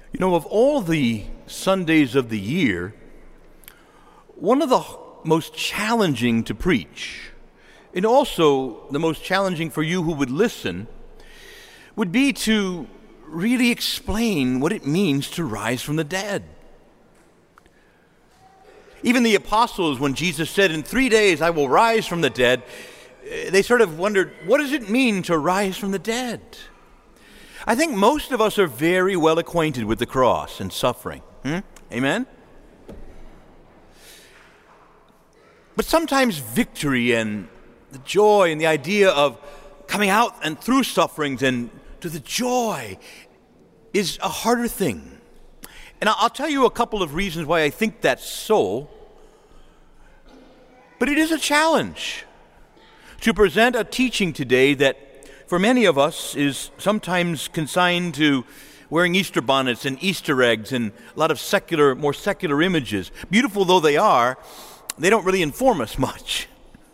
You know, of all the Sundays of the year, one of the most challenging to preach, and also the most challenging for you who would listen, would be to really explain what it means to rise from the dead. Even the apostles, when Jesus said, "In 3 days I will rise from the dead," they sort of wondered, what does it mean to rise from the dead? I think most of us are very well acquainted with the cross and suffering. Amen? But sometimes victory and the joy and the idea of coming out and through sufferings and to the joy is a harder thing. And I'll tell you a couple of reasons why I think that's so. But it is a challenge to present a teaching today that for many of us is sometimes consigned to wearing Easter bonnets and Easter eggs and a lot of more secular images. Beautiful though they are, they don't really inform us much.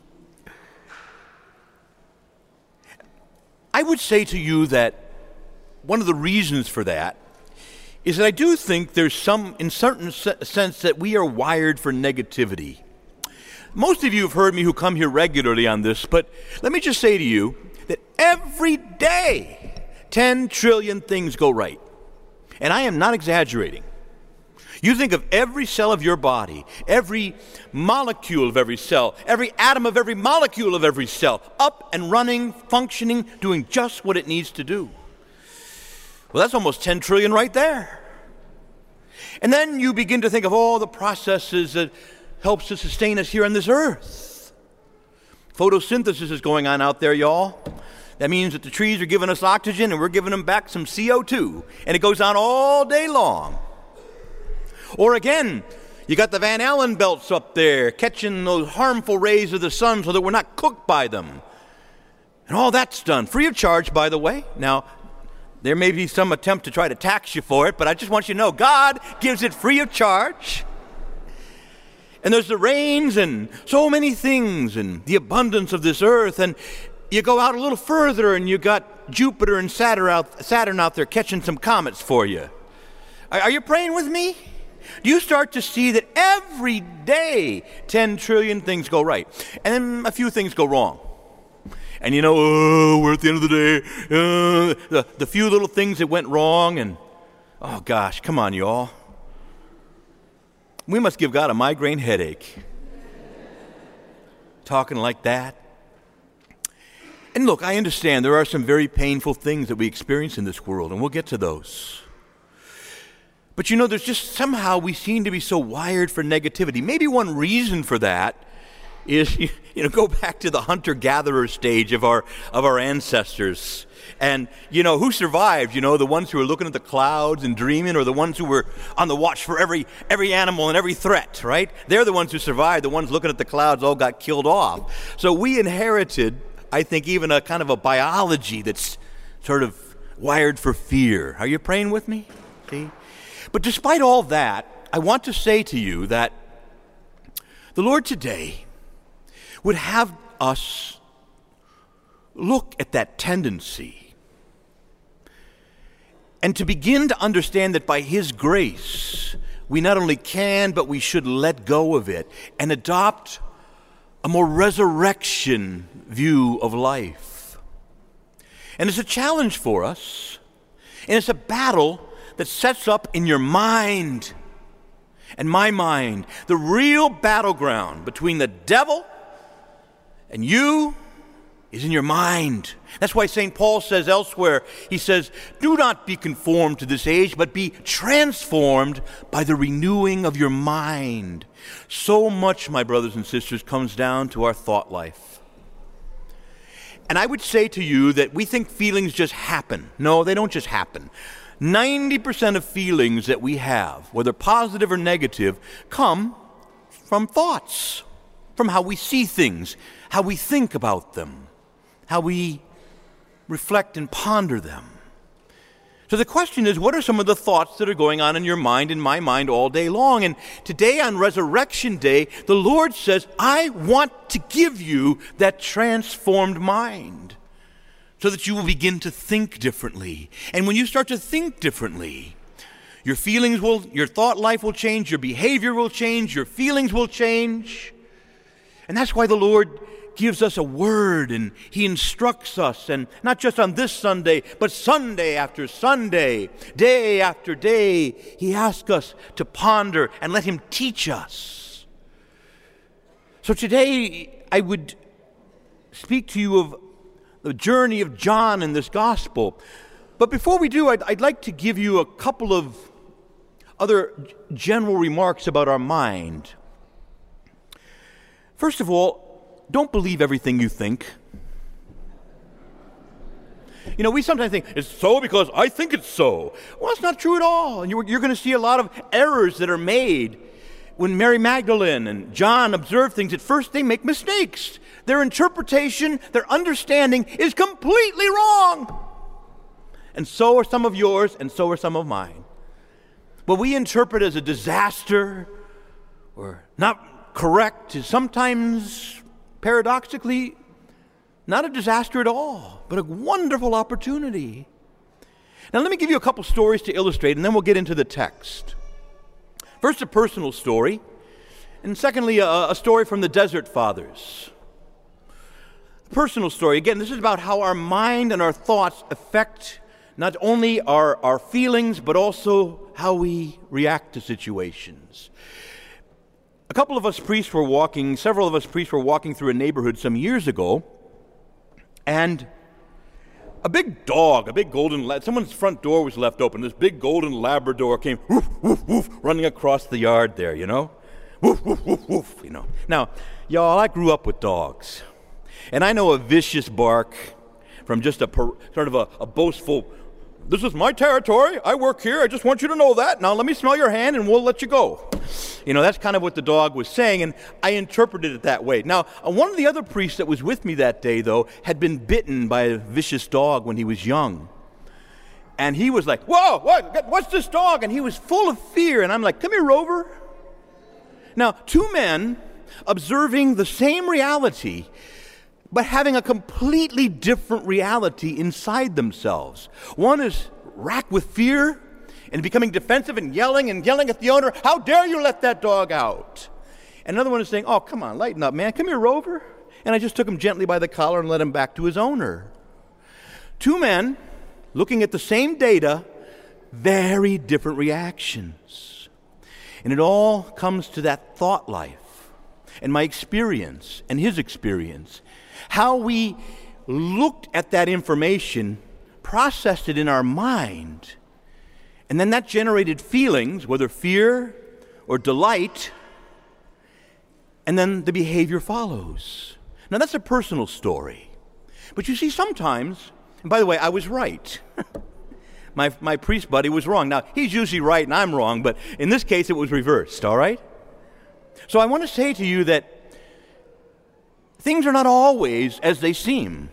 I would say to you that one of the reasons for that is that I do think there's some, in certain sense, that we are wired for negativity. Most of you have heard me who come here regularly on this, but let me just say to you that every day 10 trillion things go right. And I am not exaggerating. You think of every cell of your body, every molecule of every cell, every atom of every molecule of every cell, up and running, functioning, doing just what it needs to do. Well, that's almost 10 trillion right there. And then you begin to think of all the processes that helps to sustain us here on this earth. Photosynthesis is going on out there, y'all. That means that the trees are giving us oxygen and we're giving them back some CO2. And it goes on all day long. Or again, you got the Van Allen belts up there catching those harmful rays of the sun so that we're not cooked by them. And all that's done free of charge, by the way. Now, there may be some attempt to try to tax you for it, but I just want you to know God gives it free of charge. And there's the rains and so many things and the abundance of this earth. And you go out a little further and you got Jupiter and Saturn out there catching some comets for you. Are you praying with me? Do you start to see that every day 10 trillion things go right? And then a few things go wrong. And you know, we're at the end of the day. The few little things that went wrong and, oh gosh, come on, y'all. We must give God a migraine headache. Talking like that. And look, I understand there are some very painful things that we experience in this world, and we'll get to those. But you know, there's just somehow we seem to be so wired for negativity. Maybe one reason for that is, go back to the hunter-gatherer stage of our ancestors. And, who survived? The ones who were looking at the clouds and dreaming, or the ones who were on the watch for every animal and every threat, right? They're the ones who survived. The ones looking at the clouds all got killed off. So we inherited, I think, even a kind of a biology that's sort of wired for fear. Are you praying with me? See? But despite all that, I want to say to you that the Lord today would have us look at that tendency and to begin to understand that by His grace, we not only can, but we should let go of it and adopt a more resurrection view of life. And it's a challenge for us, and it's a battle that sets up in your mind and my mind the real battleground between the devil and you is in your mind. That's why St. Paul says elsewhere, he says, do not be conformed to this age, but be transformed by the renewing of your mind. So much, my brothers and sisters, comes down to our thought life. And I would say to you that we think feelings just happen. No, they don't just happen. 90% of feelings that we have, whether positive or negative, come from thoughts, from how we see things, how we think about them, how we reflect and ponder them. So the question is, what are some of the thoughts that are going on in your mind, in my mind, all day long? And today on Resurrection Day, the Lord says, I want to give you that transformed mind so that you will begin to think differently. And when you start to think differently, Your thought life will change, your behavior will change, your feelings will change. And that's why the Lord gives us a word, and He instructs us, and not just on this Sunday, but Sunday after Sunday, day after day, He asks us to ponder and let Him teach us. So today I would speak to you of the journey of John in this gospel. But before we do, I'd like to give you a couple of other general remarks about our mind. First of all, don't believe everything you think. You know, we sometimes think, it's so because I think it's so. Well, it's not true at all. And you're going to see a lot of errors that are made. When Mary Magdalene and John observe things, at first they make mistakes. Their interpretation, their understanding is completely wrong. And so are some of yours, and so are some of mine. What we interpret as a disaster or not correct is sometimes, paradoxically, not a disaster at all, but a wonderful opportunity. Now let me give you a couple stories to illustrate, and then we'll get into the text. First, a personal story, and secondly, a story from the Desert Fathers. Personal story, again, this is about how our mind and our thoughts affect not only our feelings, but also how we react to situations. Several of us priests were walking through a neighborhood some years ago, and a big dog, a big someone's front door was left open. This big golden Labrador came woof, woof, woof, running across the yard there, you know. Woof, woof, woof, woof, you know. Now, y'all, I grew up with dogs, and I know a vicious bark from just a boastful, this is my territory, I work here, I just want you to know that. Now let me smell your hand and we'll let you go. You know, that's kind of what the dog was saying, and I interpreted it that way. Now, one of the other priests that was with me that day, though, had been bitten by a vicious dog when he was young. And he was like, whoa, what's this dog? And he was full of fear, and I'm like, come here, Rover. Now, two men observing the same reality, but having a completely different reality inside themselves. One is racked with fear and becoming defensive and yelling at the owner, how dare you let that dog out? And another one is saying, oh, come on, lighten up, man. Come here, Rover. And I just took him gently by the collar and led him back to his owner. Two men looking at the same data, very different reactions. And it all comes to that thought life and my experience and his experience. How we looked at that information, processed it in our mind, and then that generated feelings, whether fear or delight, and then the behavior follows. Now that's a personal story. But you see, sometimes, and by the way, I was right. My priest buddy was wrong. Now, he's usually right and I'm wrong, but in this case it was reversed, all right? So I want to say to you that things are not always as they seem.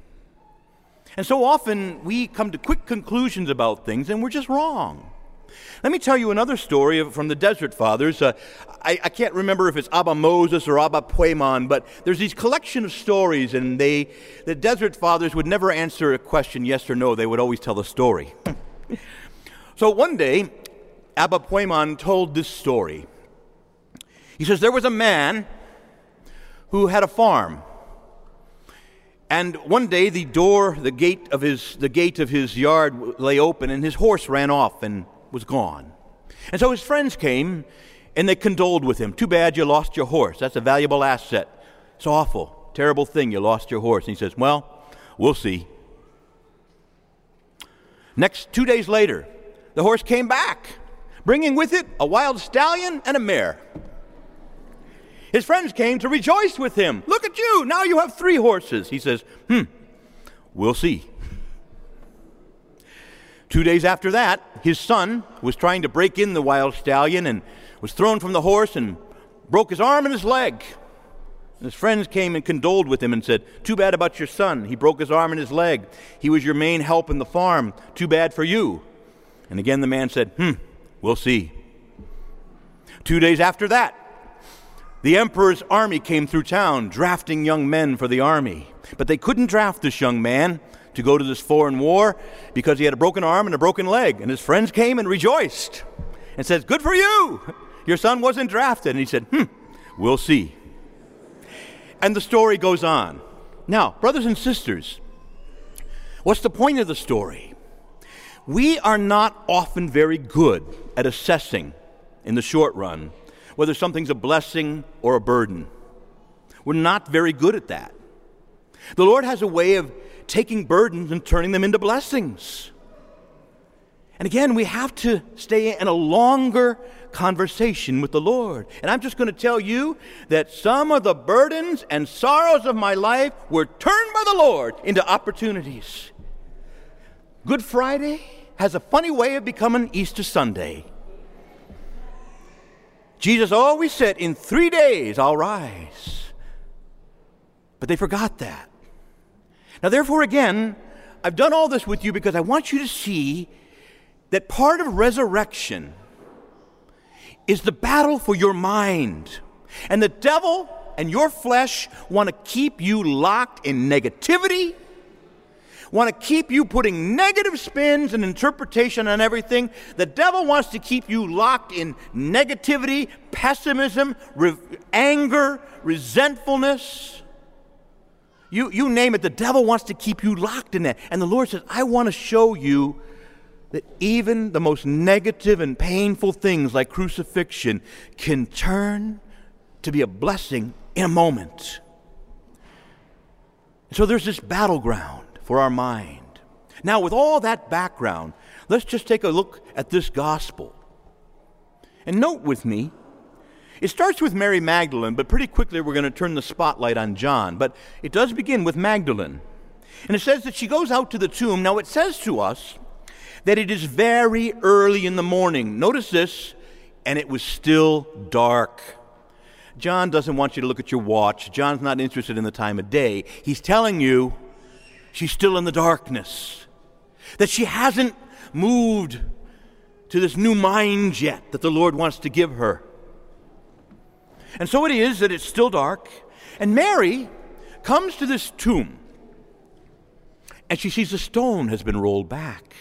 And so often we come to quick conclusions about things and we're just wrong. Let me tell you another story from the Desert Fathers. I can't remember if it's Abba Moses or Abba Pueman, but there's these collection of stories, and the Desert Fathers would never answer a question yes or no. They would always tell a story. So one day, Abba Pueman told this story. He says, there was a man who had a farm. And one day the gate of his yard lay open, and his horse ran off and was gone. And so his friends came and they condoled with him. Too bad you lost your horse. That's a valuable asset. It's awful, terrible thing, you lost your horse. And he says, well, we'll see. 2 days later, the horse came back, bringing with it a wild stallion and a mare. His friends came to rejoice with him. Look at you, now you have 3 horses. He says, we'll see. 2 days after that, his son was trying to break in the wild stallion and was thrown from the horse and broke his arm and his leg. And his friends came and condoled with him and said, too bad about your son. He broke his arm and his leg. He was your main help in the farm. Too bad for you. And again the man said, we'll see. 2 days after that, the emperor's army came through town, drafting young men for the army. But they couldn't draft this young man. to go to this foreign war because he had a broken arm and a broken leg. And his friends came and rejoiced and said, "Good for you. Your son wasn't drafted." And he said, "We'll see." And the story goes on. Now, brothers and sisters, what's the point of the story? We are not often very good at assessing in the short run whether something's a blessing or a burden. We're not very good at that. The Lord has a way of taking burdens and turning them into blessings. And again, we have to stay in a longer conversation with the Lord. And I'm just going to tell you that some of the burdens and sorrows of my life were turned by the Lord into opportunities. Good Friday has a funny way of becoming Easter Sunday. Jesus always said, "In 3 days I'll rise." But they forgot that. Now, therefore, again, I've done all this with you because I want you to see that part of resurrection is the battle for your mind. And the devil and your flesh want to keep you locked in negativity, want to keep you putting negative spins and interpretation on everything. The devil wants to keep you locked in negativity, pessimism, anger, resentfulness. You name it, the devil wants to keep you locked in that. And the Lord says, I want to show you that even the most negative and painful things like crucifixion can turn to be a blessing in a moment. So there's this battleground for our mind. Now, with all that background, let's just take a look at this gospel. And note with me, it starts with Mary Magdalene, but pretty quickly we're going to turn the spotlight on John. But it does begin with Magdalene. And it says that she goes out to the tomb. Now, it says to us that it is very early in the morning. Notice this, and it was still dark. John doesn't want you to look at your watch. John's not interested in the time of day. He's telling you she's still in the darkness, that she hasn't moved to this new mind yet that the Lord wants to give her. And so it is that it's still dark, and Mary comes to this tomb, and she sees the stone has been rolled back.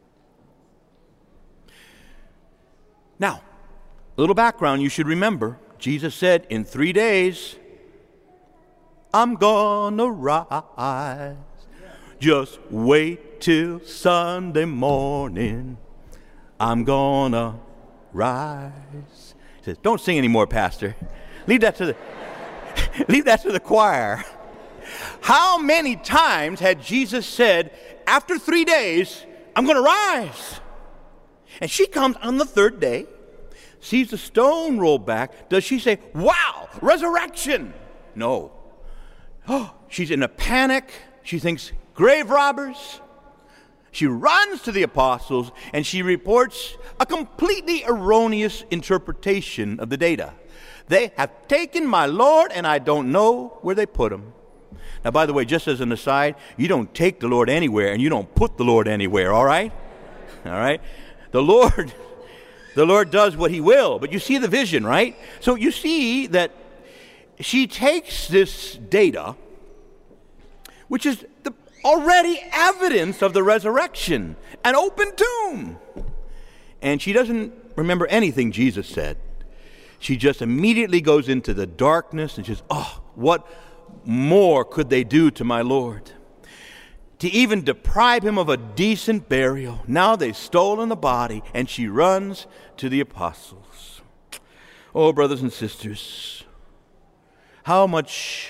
Now, a little background you should remember. Jesus said, in 3 days, I'm gonna rise. Just wait till Sunday morning. I'm gonna rise. He says, don't sing anymore, Pastor. Leave that to the choir. How many times had Jesus said, after 3 days, I'm going to rise? And she comes on the third day, sees the stone roll back. Does she say, wow, resurrection? No. Oh, she's in a panic. She thinks, grave robbers. She runs to the apostles and she reports a completely erroneous interpretation of the data. They have taken my Lord and I don't know where they put him. Now, by the way, just as an aside, you don't take the Lord anywhere and you don't put the Lord anywhere, all right? All right? The Lord does what he will, but you see the vision, right? So you see that she takes this data, which is the already evidence of the resurrection, an open tomb, and she doesn't remember anything Jesus said. She just immediately goes into the darkness and says, oh, what more could they do to my Lord? To even deprive him of a decent burial. Now they've stolen the body, and she runs to the apostles. Oh, brothers and sisters, how much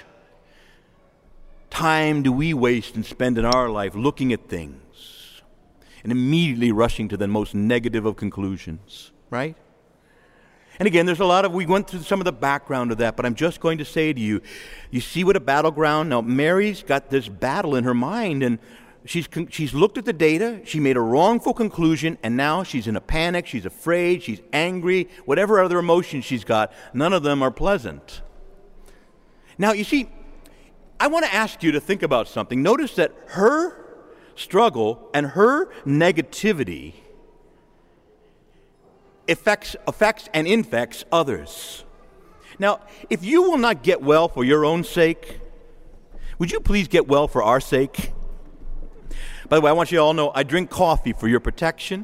time do we waste and spend in our life looking at things and immediately rushing to the most negative of conclusions, right? And again, we went through some of the background of that, but I'm just going to say to you, you see what a battleground? Now, Mary's got this battle in her mind, and she's looked at the data, she made a wrongful conclusion, and now she's in a panic, she's afraid, she's angry, whatever other emotions she's got, none of them are pleasant. Now, you see, I want to ask you to think about something. Notice that her struggle and her negativity affects and infects others. Now, if you will not get well for your own sake, would you please get well for our sake? By the way, I want you all to know I drink coffee for your protection.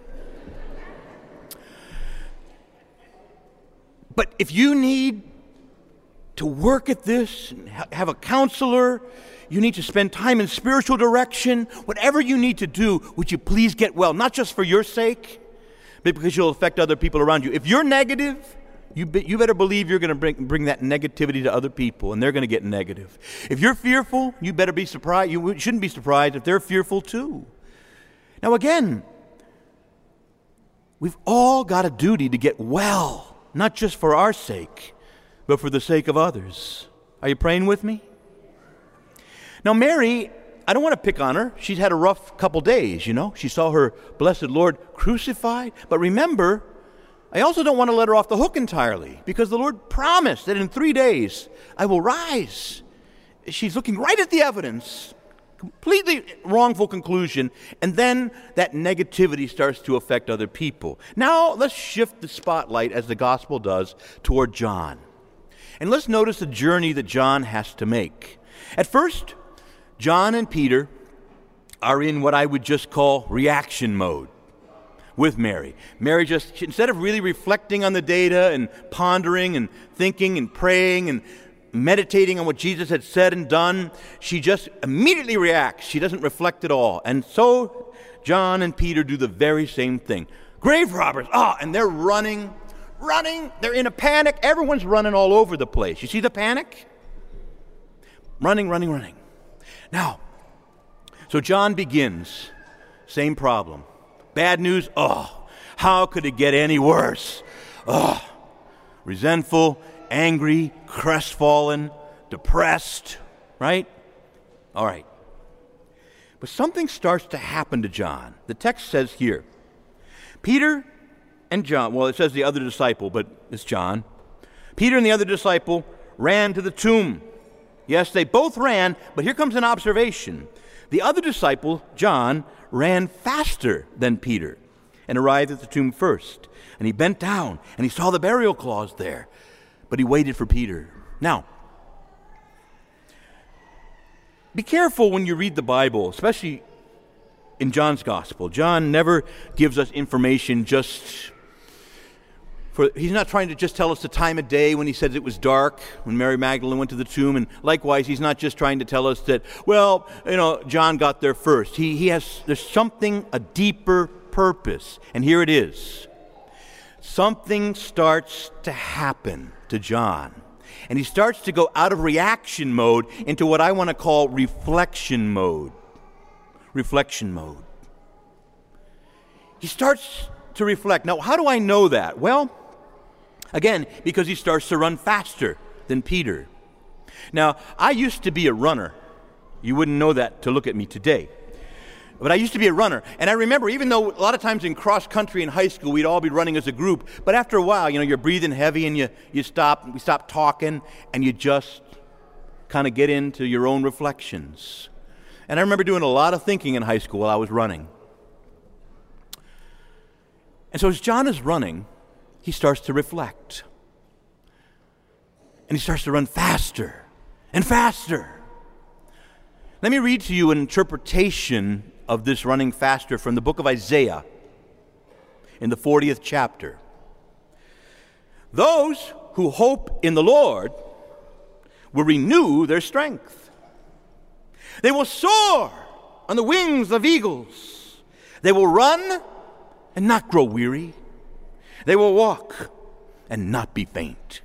But if you need to work at this and have a counselor, you need to spend time in spiritual direction, whatever you need to do, would you please get well, not just for your sake, but because you'll affect other people around you. If you're negative, you better believe you're going to bring that negativity to other people, and they're going to get negative. If you're fearful, you better be surprised. You shouldn't be surprised if they're fearful too. Now again, we've all got a duty to get well, not just for our sake, but for the sake of others. Are you praying with me? Now Mary, I don't want to pick on her. She's had a rough couple days, you know. She saw her blessed Lord crucified. But remember, I also don't want to let her off the hook entirely, because the Lord promised that in 3 days I will rise. She's looking right at the evidence, completely wrongful conclusion, and then that negativity starts to affect other people. Now let's shift the spotlight, as the gospel does, toward John. And let's notice the journey that John has to make. At first, John and Peter are in what I would just call reaction mode with Mary. Mary just, instead of really reflecting on the data and pondering and thinking and praying and meditating on what Jesus had said and done, she just immediately reacts. She doesn't reflect at all. And so John and Peter do the very same thing. Grave robbers! And they're running. They're in a panic. Everyone's running all over the place. You see the panic? Running. Now, so John begins. Same problem. Bad news. How could it get any worse? Resentful, angry, crestfallen, depressed, right? All right. But something starts to happen to John. The text says here, Peter and John, well, it says the other disciple, but it's John. Peter and the other disciple ran to the tomb. Yes, they both ran, but here comes an observation. The other disciple, John, ran faster than Peter and arrived at the tomb first. And he bent down and he saw the burial cloths there, but he waited for Peter. Now, be careful when you read the Bible, especially in John's gospel. John never gives us information he's not trying to just tell us the time of day when he said it was dark when Mary Magdalene went to the tomb, and likewise he's not just trying to tell us that, John got there first. There's something, a deeper purpose, and here it is. Something starts to happen to John, and he starts to go out of reaction mode into what I want to call reflection mode. He starts to reflect. Now, how do I know that? Well, again, because he starts to run faster than Peter. Now, I used to be a runner. You wouldn't know that to look at me today. But I used to be a runner. And I remember, even though a lot of times in cross country in high school, we'd all be running as a group. But after a while, you're breathing heavy and we stop talking, and you just kind of get into your own reflections. And I remember doing a lot of thinking in high school while I was running. And so as John is running, he starts to reflect. And he starts to run faster and faster. Let me read to you an interpretation of this running faster from the book of Isaiah in the 40th chapter. Those who hope in the Lord will renew their strength. They will soar on the wings of eagles. They will run and not grow weary. They will walk and not be faint.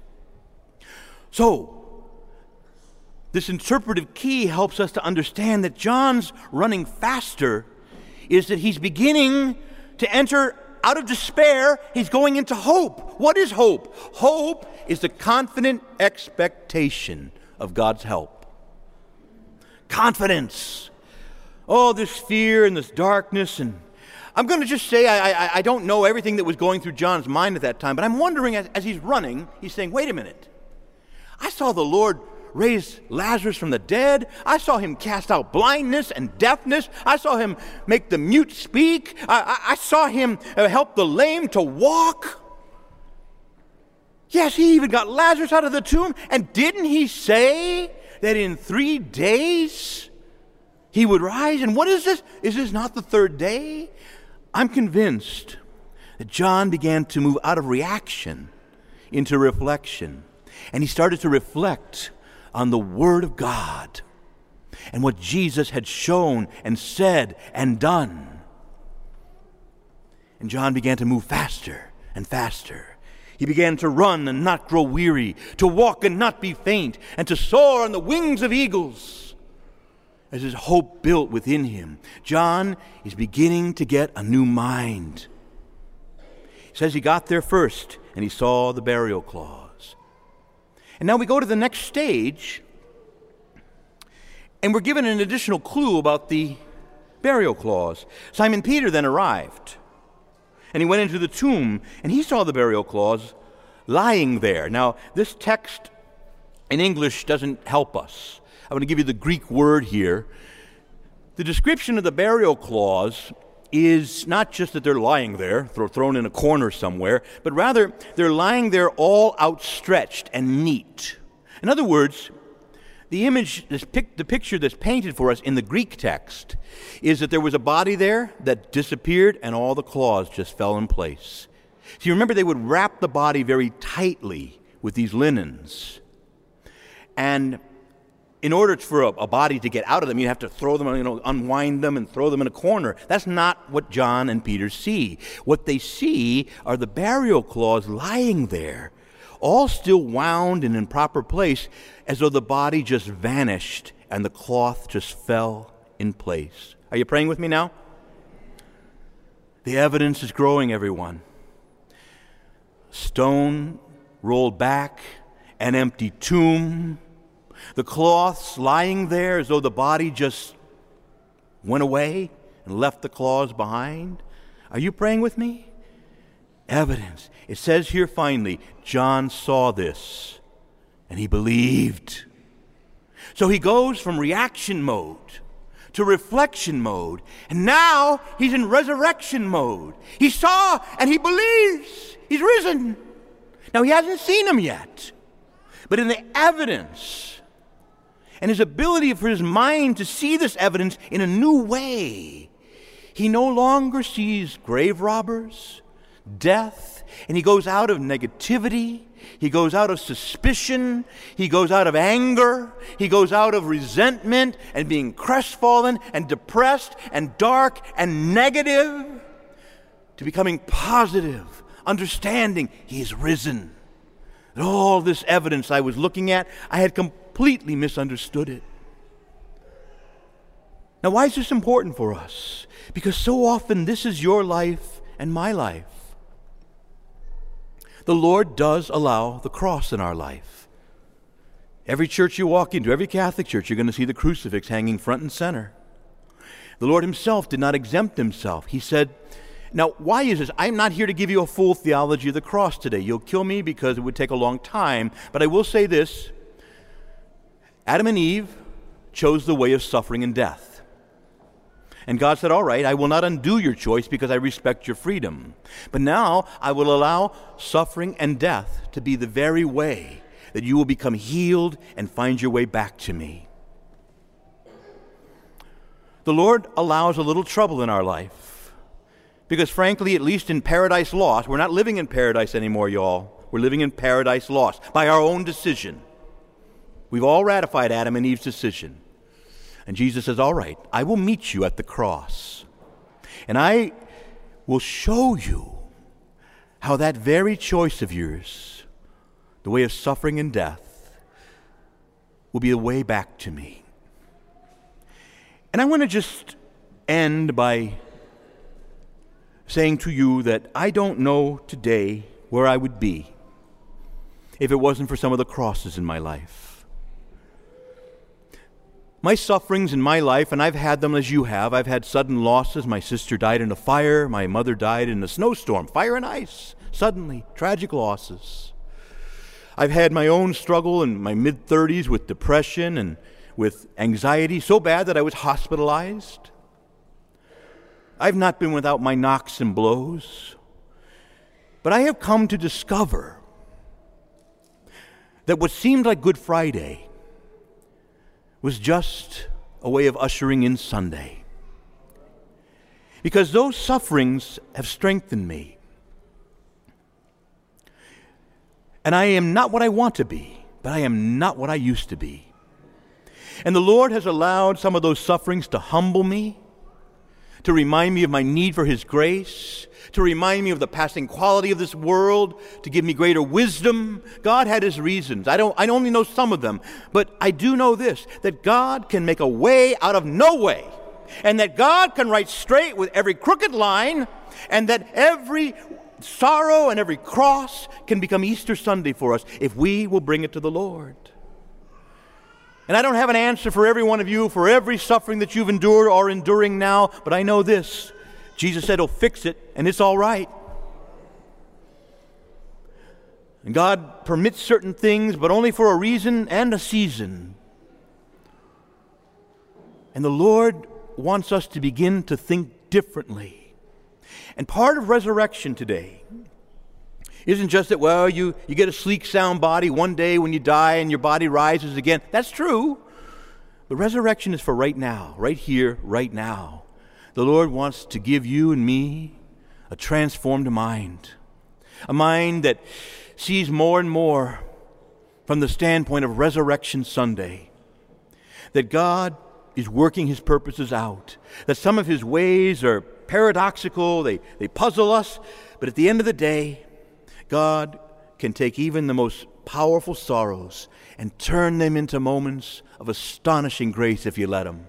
So, this interpretive key helps us to understand that John's running faster is that he's beginning to enter out of despair. He's going into hope. What is hope? Hope is the confident expectation of God's help. Confidence. This fear and this darkness, and I'm going to just say I don't know everything that was going through John's mind at that time, but I'm wondering as he's running, he's saying, wait a minute. I saw the Lord raise Lazarus from the dead. I saw him cast out blindness and deafness. I saw him make the mute speak. I saw him help the lame to walk. Yes, he even got Lazarus out of the tomb. And didn't he say that in 3 days He would rise, and what is this? Is this not the third day? I'm convinced that John began to move out of reaction into reflection. And he started to reflect on the Word of God and what Jesus had shown and said and done. And John began to move faster and faster. He began to run and not grow weary, to walk and not be faint, and to soar on the wings of eagles. As his hope built within him, John is beginning to get a new mind. He says he got there first and he saw the burial cloths. And now we go to the next stage, and we're given an additional clue about the burial cloths. Simon Peter then arrived, and he went into the tomb, and he saw the burial cloths lying there. Now, this text in English doesn't help us. I'm going to give you the Greek word here. The description of the burial cloths is not just that they're lying there, thrown in a corner somewhere, but rather they're lying there all outstretched and neat. In other words, the image, the picture that's painted for us in the Greek text is that there was a body there that disappeared and all the cloths just fell in place. So you remember they would wrap the body very tightly with these linens. And in order for a body to get out of them, you have to throw them, unwind them and throw them in a corner. That's not what John and Peter see. What they see are the burial cloths lying there, all still wound and in proper place, as though the body just vanished and the cloth just fell in place. Are you praying with me now? The evidence is growing, everyone. Stone rolled back, an empty tomb, the cloths lying there as though the body just went away and left the cloths behind. Are you praying with me? Evidence. It says here finally, John saw this and he believed. So he goes from reaction mode to reflection mode, and now he's in resurrection mode. He saw and he believes. He's risen. Now he hasn't seen him yet, but in the evidence and his ability for his mind to see this evidence in a new way, he no longer sees grave robbers, death, and he goes out of negativity, he goes out of suspicion, he goes out of anger, he goes out of resentment and being crestfallen and depressed and dark and negative to becoming positive, understanding he is risen. And all this evidence I was looking at, I had completely misunderstood it. Now, why is this important for us? Because so often this is your life and my life. The Lord does allow the cross in our life. Every church you walk into, every Catholic church, you're going to see the crucifix hanging front and center. The Lord himself did not exempt himself. He said, now, why is this? I'm not here to give you a full theology of the cross today. You'll kill me because it would take a long time. But I will say this. Adam and Eve chose the way of suffering and death. And God said, all right, I will not undo your choice because I respect your freedom. But now I will allow suffering and death to be the very way that you will become healed and find your way back to me. The Lord allows a little trouble in our life. Because frankly, at least in Paradise Lost, we're not living in paradise anymore, y'all. We're living in Paradise Lost by our own decision. We've all ratified Adam and Eve's decision. And Jesus says, all right, I will meet you at the cross. And I will show you how that very choice of yours, the way of suffering and death, will be the way back to me. And I want to just end by saying to you that I don't know today where I would be if it wasn't for some of the crosses in my life. My sufferings in my life, and I've had them as you have, I've had sudden losses. My sister died in a fire. My mother died in a snowstorm, fire and ice, suddenly, tragic losses. I've had my own struggle in my mid-30s with depression and with anxiety, so bad that I was hospitalized. I've not been without my knocks and blows, but I have come to discover that what seemed like Good Friday was just a way of ushering in Sunday. Because those sufferings have strengthened me. And I am not what I want to be, but I am not what I used to be. And the Lord has allowed some of those sufferings to humble me, to remind me of my need for His grace, to remind me of the passing quality of this world, to give me greater wisdom. God had His reasons. I only know some of them, but I do know this, that God can make a way out of no way, and that God can write straight with every crooked line, and that every sorrow and every cross can become Easter Sunday for us if we will bring it to the Lord. And I don't have an answer for every one of you, for every suffering that you've endured or enduring now, but I know this. Jesus said He'll fix it, and it's all right. And God permits certain things, but only for a reason and a season. And the Lord wants us to begin to think differently. And part of resurrection today isn't just that, well, you get a sleek, sound body one day when you die and your body rises again. That's true. The resurrection is for right now, right here, right now. The Lord wants to give you and me a transformed mind, a mind that sees more and more from the standpoint of Resurrection Sunday, that God is working His purposes out, that some of His ways are paradoxical, they puzzle us, but at the end of the day, God can take even the most powerful sorrows and turn them into moments of astonishing grace if you let Him.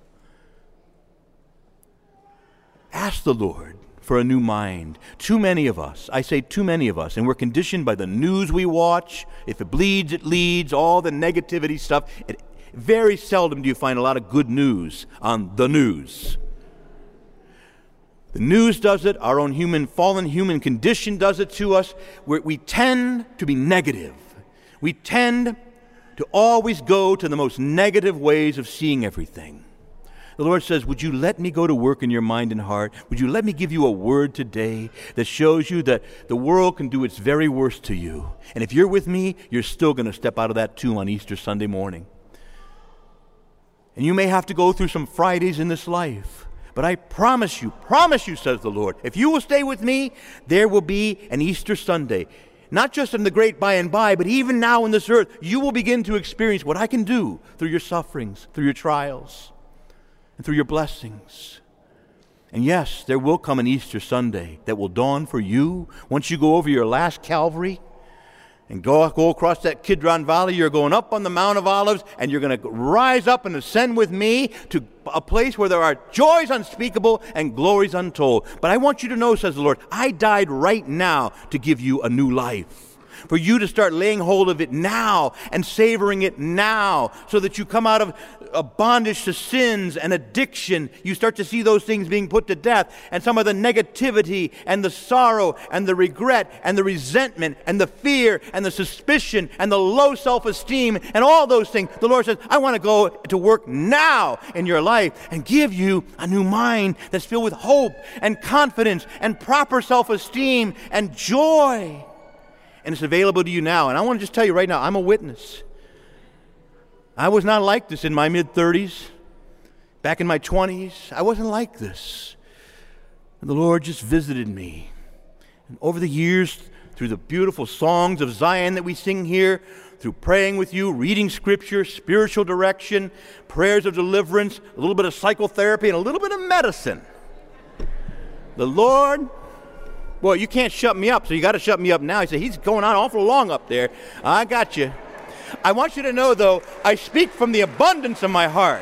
Ask the Lord for a new mind. Too many of us, I say too many of us, and we're conditioned by the news we watch. If it bleeds, it leads, all the negativity stuff. Very seldom do you find a lot of good news on the news. The news does it. Our own fallen human condition does it to us. We tend to be negative. We tend to always go to the most negative ways of seeing everything. The Lord says, would you let me go to work in your mind and heart? Would you let me give you a word today that shows you that the world can do its very worst to you? And if you're with me, you're still going to step out of that tomb on Easter Sunday morning. And you may have to go through some Fridays in this life. But I promise you, says the Lord, if you will stay with me, there will be an Easter Sunday. Not just in the great by and by, but even now in this earth, you will begin to experience what I can do through your sufferings, through your trials, and through your blessings. And yes, there will come an Easter Sunday that will dawn for you once you go over your last Calvary and go across that Kidron Valley. You're going up on the Mount of Olives, and you're going to rise up and ascend with me to a place where there are joys unspeakable and glories untold. But I want you to know, says the Lord, I died right now to give you a new life. For you to start laying hold of it now and savoring it now, so that you come out of a bondage to sins and addiction. You start to see those things being put to death, and some of the negativity and the sorrow and the regret and the resentment and the fear and the suspicion and the low self-esteem and all those things. The Lord says, I want to go to work now in your life and give you a new mind that's filled with hope and confidence and proper self-esteem and joy. And it's available to you now. And I want to just tell you right now, I'm a witness. I was not like this in my mid-30s. Back in my 20s, I wasn't like this. And the Lord just visited me. And over the years, through the beautiful songs of Zion that we sing here, through praying with you, reading Scripture, spiritual direction, prayers of deliverance, a little bit of psychotherapy, and a little bit of medicine, the Lord... Well, you can't shut me up, so you got to shut me up now. He said, he's going on awful long up there. I got you. I want you to know, though, I speak from the abundance of my heart.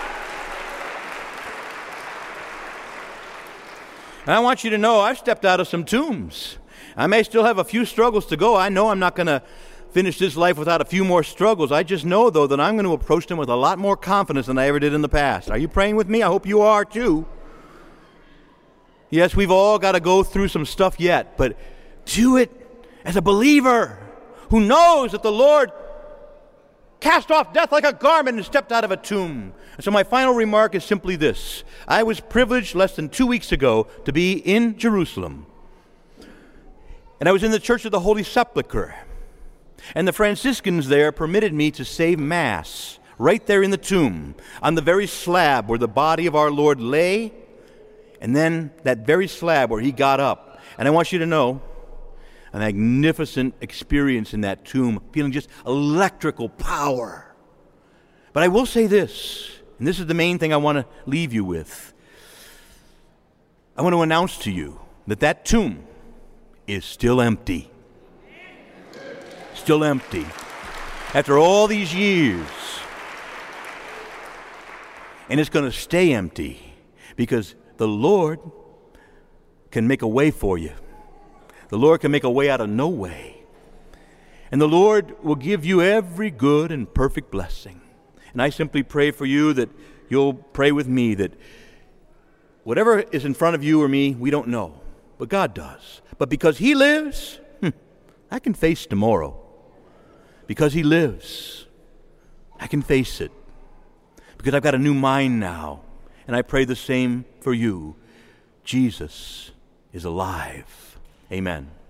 And I want you to know I've stepped out of some tombs. I may still have a few struggles to go. I know I'm not going to finish this life without a few more struggles. I just know, though, that I'm going to approach them with a lot more confidence than I ever did in the past. Are you praying with me? I hope you are, too. Yes, we've all got to go through some stuff yet, but do it as a believer who knows that the Lord cast off death like a garment and stepped out of a tomb. And so my final remark is simply this. I was privileged less than 2 weeks ago to be in Jerusalem. And I was in the Church of the Holy Sepulchre. And the Franciscans there permitted me to say Mass right there in the tomb, on the very slab where the body of our Lord lay, and then that very slab where he got up. And I want you to know, a magnificent experience in that tomb, feeling just electrical power. But I will say this, and this is the main thing I want to leave you with. I want to announce to you that that tomb is still empty. Still empty. After all these years. And it's going to stay empty because the Lord can make a way for you. The Lord can make a way out of no way. And the Lord will give you every good and perfect blessing. And I simply pray for you that you'll pray with me that whatever is in front of you or me, we don't know. But God does. But because He lives, I can face tomorrow. Because He lives, I can face it. Because I've got a new mind now. And I pray the same for you. Jesus is alive. Amen.